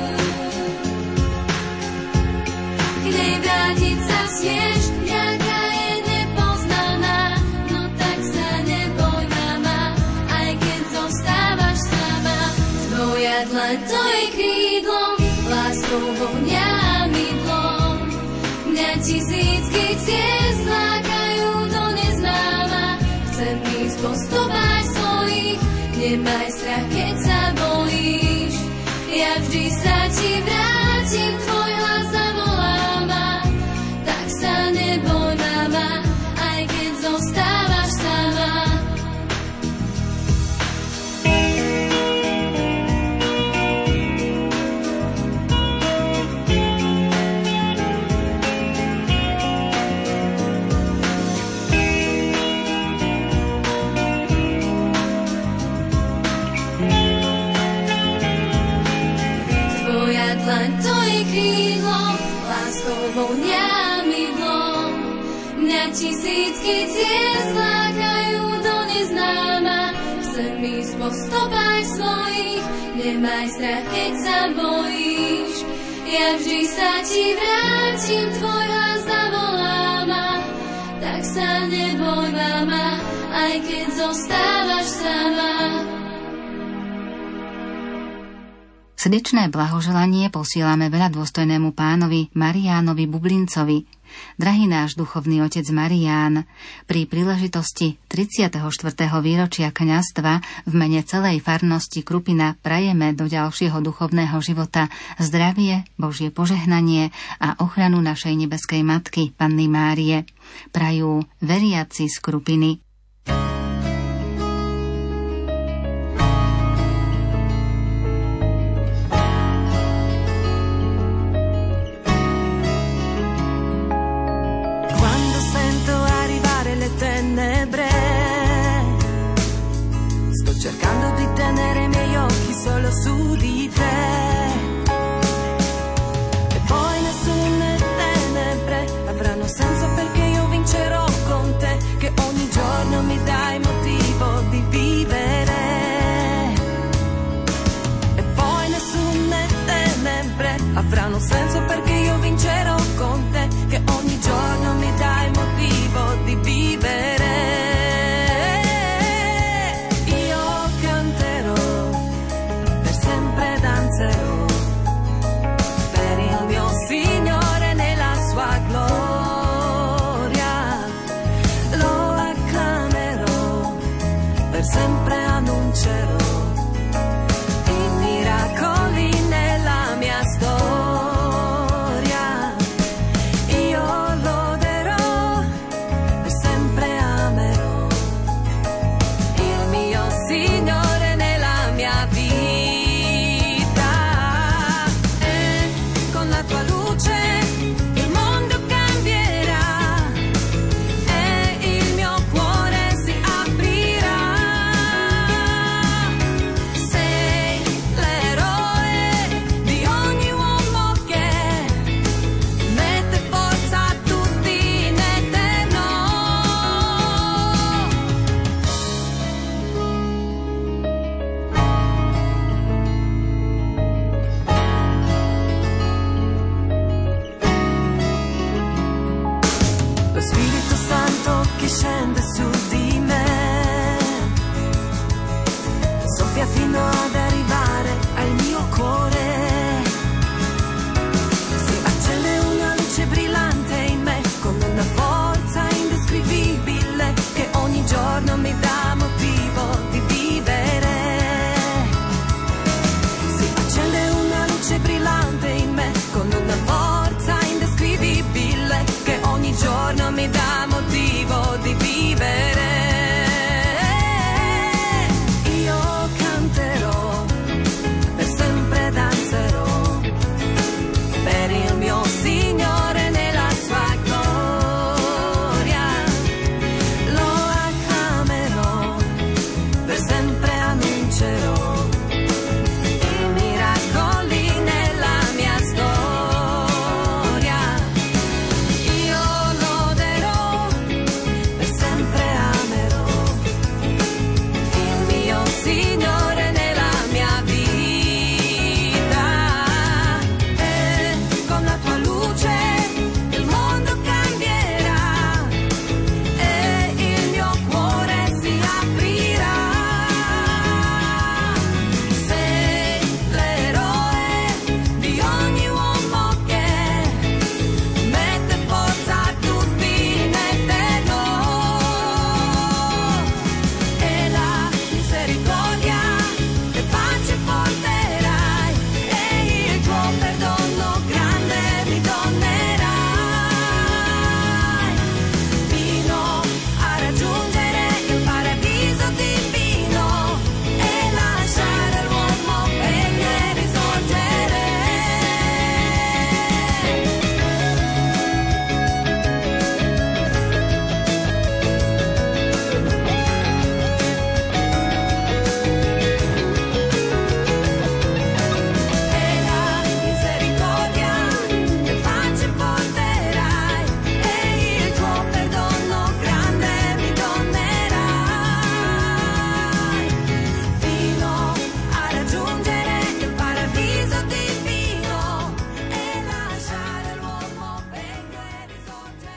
K nej vrátiť sa smieš, vďaka je nepoznaná. No tak sa neboj, mama, aj keď zostávaš sama. Tvoja dlaň, to je krídlo, láskou vonia mydlom. Mňa tisícky ciest lákajú do neznáma. Chcem ísť po stopách svojich, nemaj strach, keď sa bojíš. Ja vždy sa ti vrátim, tvoj hlas zavoláva. Tak sa neboj, mama, aj keď zostávaš sama. Tvoja dlaň, to je krídlo, láskou vonia mydlom. Mňa tisícky ciest lákajú do neznáma. Chcem ísť po stopách svojich, nemaj strach, keď sa bojíš. Ja vždy sa ti vrátim, tvoj hlas zavoláva. Tak sa neboj, mama, aj keď zostávaš sama. Srdečné blahoželanie posielame veľa dôstojnému pánovi Mariánovi Bublincovi. Drahý náš duchovný otec Marián, pri príležitosti tridsiateho štvrtého výročia kňazstva v mene celej farnosti Krupina prajeme do ďalšieho duchovného života zdravie, Božie požehnanie a ochranu našej nebeskej matky, Panny Márie. Prajú veriaci z Krupiny. Cercando di tenere i miei occhi solo su di te. E poi nessune tenebre avranno senso perché io vincerò con te. Che ogni giorno mi dai motivo di vivere. E poi nessune tenebre avranno senso perché io vincerò con te. Che ogni giorno mi dai motivo di vivere. Per il mio Signore nella sua gloria lo acclamerò, per sempre annuncerò i miracoli nella mia storia.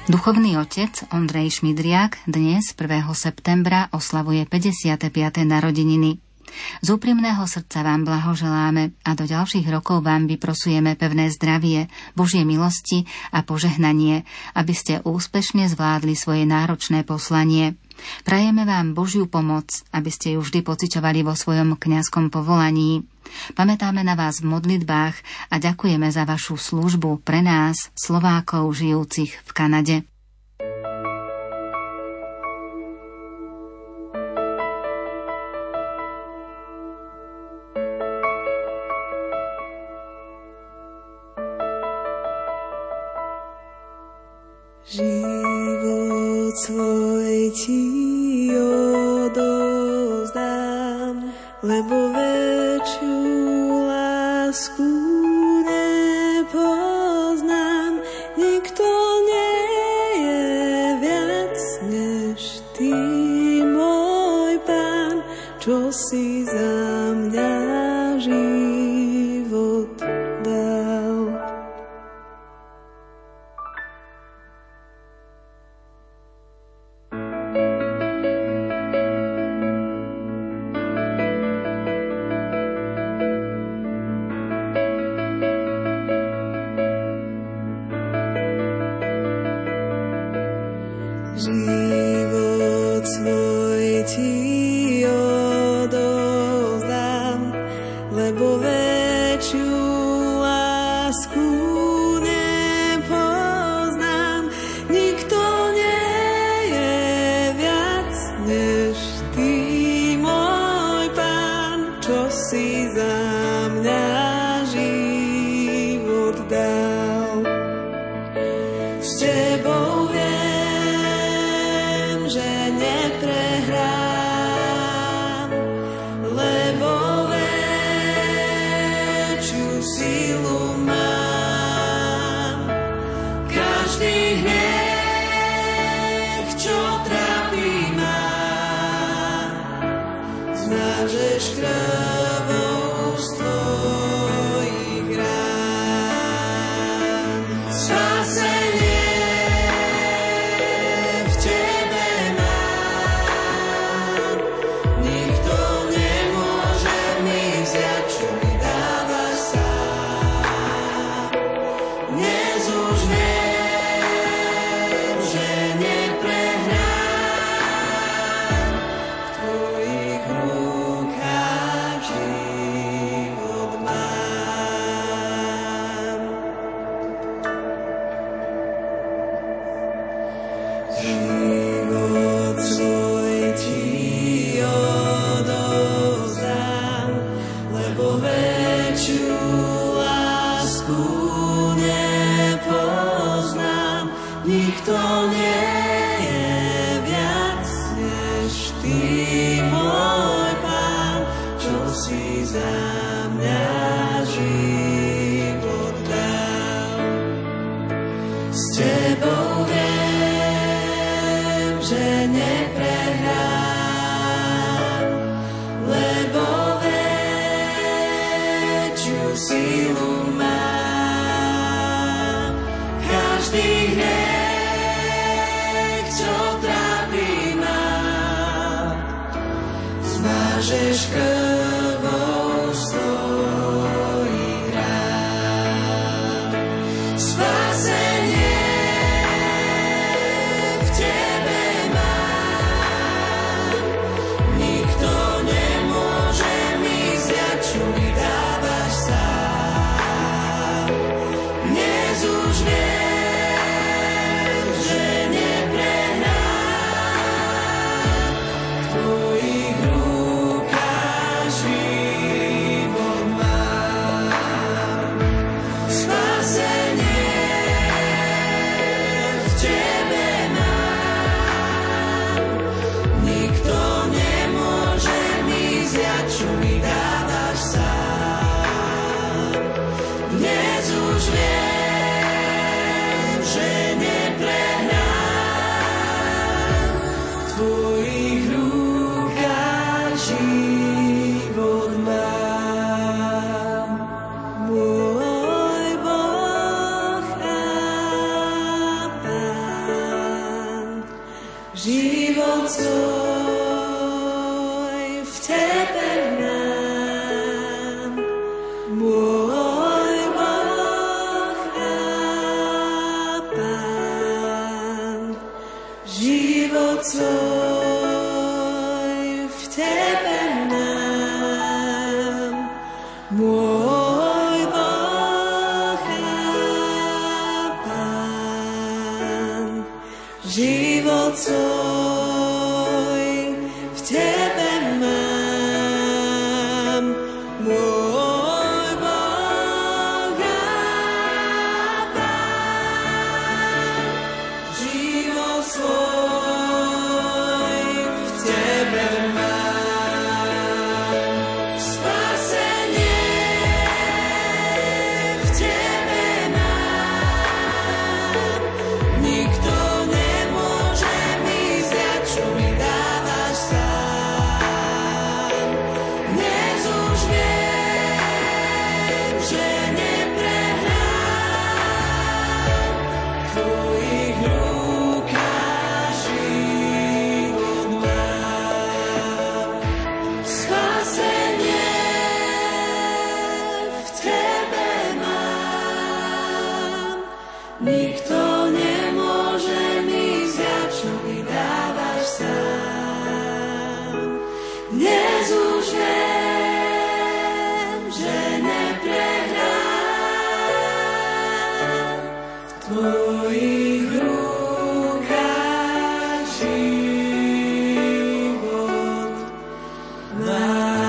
Duchovný otec Ondrej Šmidriak dnes prvého septembra oslavuje päťdesiate piate narodeniny. Z úprimného srdca vám blahoželáme a do ďalších rokov vám vyprosujeme pevné zdravie, Božie milosti a požehnanie, aby ste úspešne zvládli svoje náročné poslanie. Prajeme vám Božiu pomoc, aby ste ju vždy pociťovali vo svojom kňazskom povolaní. Pamätáme na vás v modlitbách a ďakujeme za vašu službu pre nás, Slovákov žijúcich v Kanade. Život svoj ti odovzdám, lebo väčšiu lásku nepoznám. Nikto nie je viac než ty, môj Pán, čo si za mňa život dal. Život svoj ti odovzdám, lebo väčšiu lásku nepoznám. Nikto nie je viac než ty, môj Pán, čo si za mňa život dal. S tebou viem, že neprehrám, lebo väčšiu silu mám. Každý hriech, čo trápi ma, zmážeš krvou z tvojich rán. Spásenie v tebe mám, nikto nemôže mi vziať, čo mi dávaš sám. Dnes už viem, že neprehrám, v tvojich rukách život mám. Život svoj ti odovzdám, lebo väčšiu lásku nepoznám. Nikto nie je viac než ty, môj Pán, čo si za mňa život dal. S tebou viem, že neprehrám, lebo väčšiu silu mám. Každý hriech, čo trápi ma, zmážeš krvou z tvojich rán. Spásenie v tebe mám, nikto nemôže mi vziať, čo mi dávaš sám. Dnes už viem, že neprehrám, v tvojich rukách život mám. Spásenie v tebe mám, nikto nemôže mi vziať, čo mi dávaš sám. Dnes už viem, svoj v tebe mám, môj Boh a Pán. Život svoj v tebe mám, môj Boh a Pán. Život svoj v tebe mám, môj Boh a Pán. Život svoj v tebe mám, spasenie v tebe mám. Nikto nemôže mi vziať, čo mi dávaš sám. Dnes už viem, že neprehrám. V tvojich rukách život mám. Spasenie v tebe mám. Nikto nemôže mi vziať, čo mi dávaš sám. Dnes už viem, že neprehrám. V tvojich rukách život mám.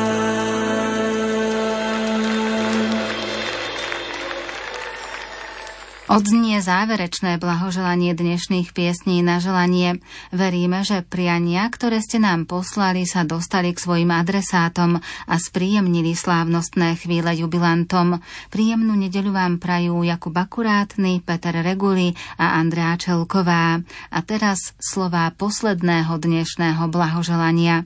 Odznie záverečné blahoželanie dnešných piesní na želanie. Veríme, že priania, ktoré ste nám poslali, sa dostali k svojim adresátom a spríjemnili slávnostné chvíle jubilantom. Príjemnú nedeľu vám prajú Jakub Akurátny, Peter Reguli a Andrea Čelková. A teraz slová posledného dnešného blahoželania.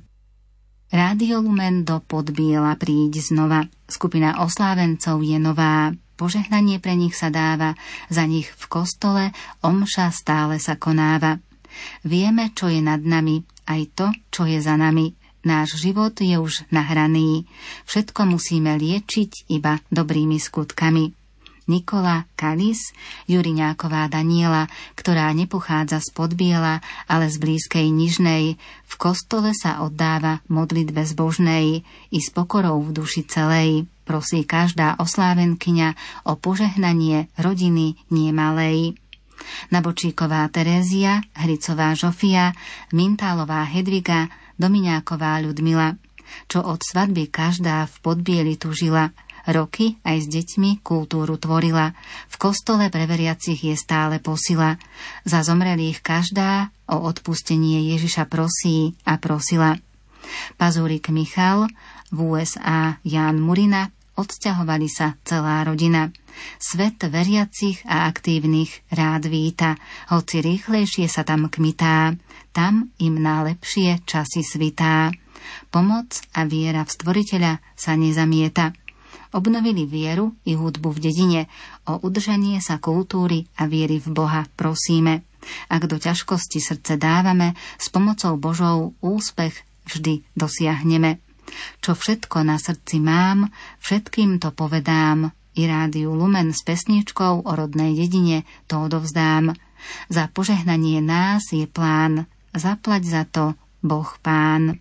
Rádio Lumen do Podbiela príď znova. Skupina oslávencov je nová. Požehnanie pre nich sa dáva, za nich v kostole omša stále sa konáva. Vieme, čo je nad nami, aj to, čo je za nami. Náš život je už nahraný. Všetko musíme liečiť iba dobrými skutkami. Nikola Kalis, Juriňáková Daniela, ktorá nepochádza z Podbiela, ale z blízkej Nižnej, v kostole sa oddáva modlitbe zbožnej i s pokorou v duši celej. Prosí každá oslávenkyňa o požehnanie rodiny niemalej. Nabočíková Terézia, Hricová Žofia, Mintálová Hedviga, Domiňáková Ľudmila, čo od svadby každá v Podbieli tužila. Roky aj s deťmi kultúru tvorila. V kostole pre veriacich je stále posila. Za zomrelých každá o odpustenie Ježiša prosí a prosila. Pazúrik Michal, v ú es á Ján Murina, odsťahovali sa celá rodina. Svet veriacich a aktívnych rád víta, hoci rýchlejšie sa tam kmitá, tam im najlepšie časy svitá. Pomoc a viera v Stvoriteľa sa nezamieta. Obnovili vieru i hudbu v dedine, o udržanie sa kultúry a viery v Boha prosíme. Ak do ťažkosti srdce dávame, s pomocou Božou úspech vždy dosiahneme. Čo všetko na srdci mám, všetkým to povedám, i Rádiu Lumen s pesničkou o rodnej dedine to odovzdám. Za požehnanie nás je plán, zaplať za to Boh Pán.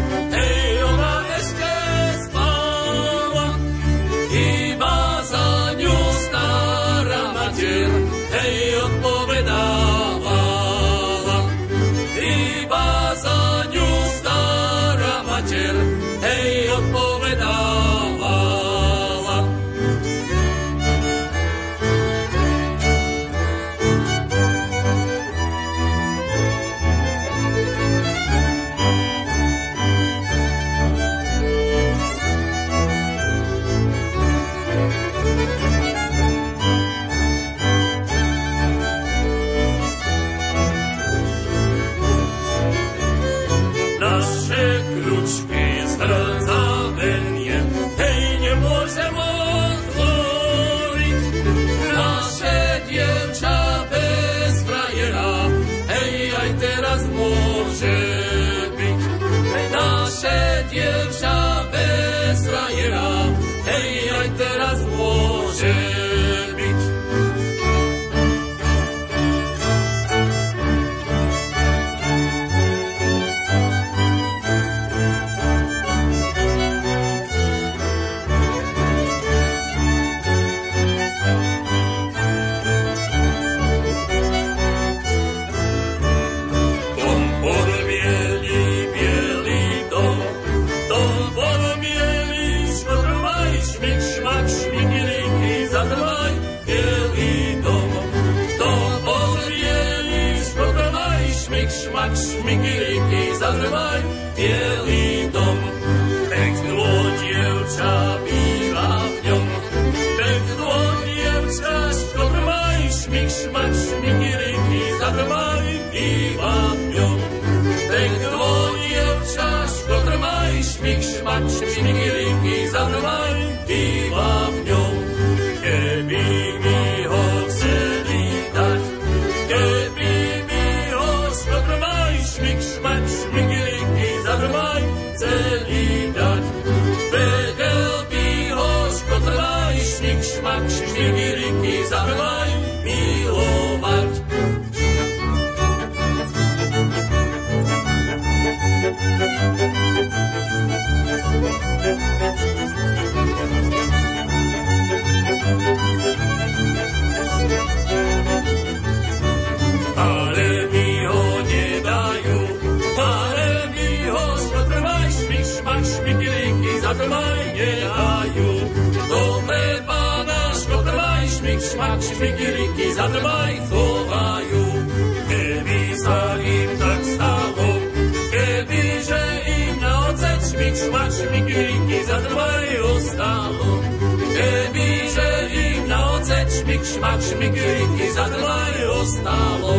Iba za kľúčky zrdzavenie, hej, nemôžem otvoriť. Naše dievča bez frajera, hej, aj teraz môže byť. Naše dievča bez frajera, hej, aj teraz môže byť. Šmikiriky, zadrvaj, bielý dom. Peknú dievča býva v ňom. Peknú dievča, škodrvaj, šmik, šmak, šmikiriky, zadrvaj, býva v ňom. Peknú dievča, škodrvaj, šmik, šmak, šmikiriky, zadrvaj, býva v ňom. Keby mi ho chceli dať, keby šmik, šmak, šmikiriky, zadrvaj, celý dať. Vedel by ho škotrvaj, šmik, šmak, šmikiriky, zadrvaj, milovať. Ale mi ho nedajú, ale mi ho škotrvaj, šmik, šmak, šmikiriky, zadrvaj, nedajú. Dobre pána škotrvaj, šmik, šmak, šmikiriky, zadrvaj, chovajú. Keby sa im tak stalo, keby že im na ocet šmik, šmak, šmikiriky, zadrvaj, ostalo. Keby že im na ocet šmik, šmak, šmikiriky, zadrvaj, ostalo.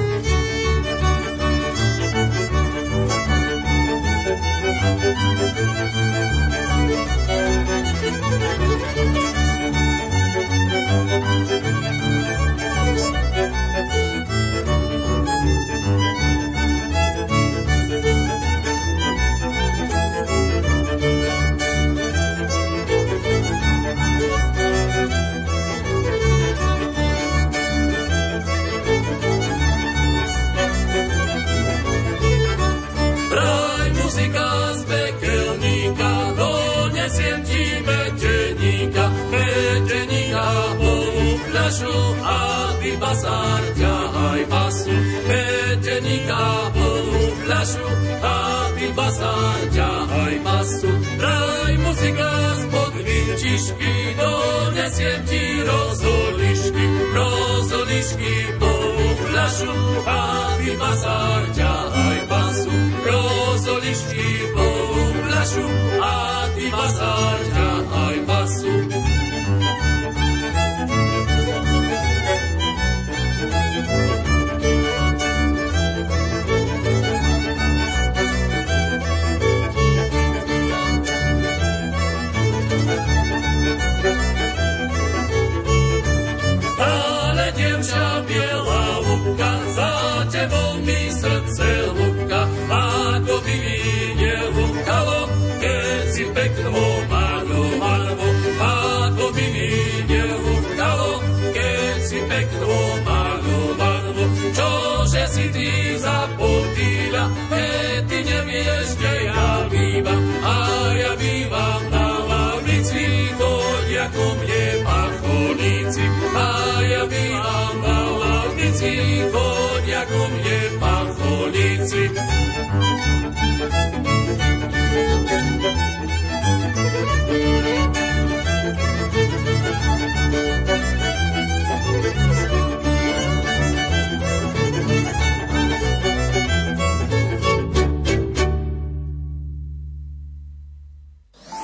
A ty basár ťahaj basu, peteníka plnú fľašu, a ty basár ťahaj basu. Hraj muzika spod vinčišky, donesiem ti rozholišky, rozholišky plnú fľašu, a ty basár ťahaj basu, rozholišky plnú fľašu, a ty basár ťahaj basu. Srdce lúbka, ako by mi nelúbkalo, keď si peknú malovanú. Ako by mi nelúbkalo, keď si peknú malovanú. Čože si ty zapotýľa, keď ty nevieš, kde ja bývam. A ja bývam na lavici, chodia ku mne pacholíci. A ja bývam na lavici, chodia ku mne pacholíci.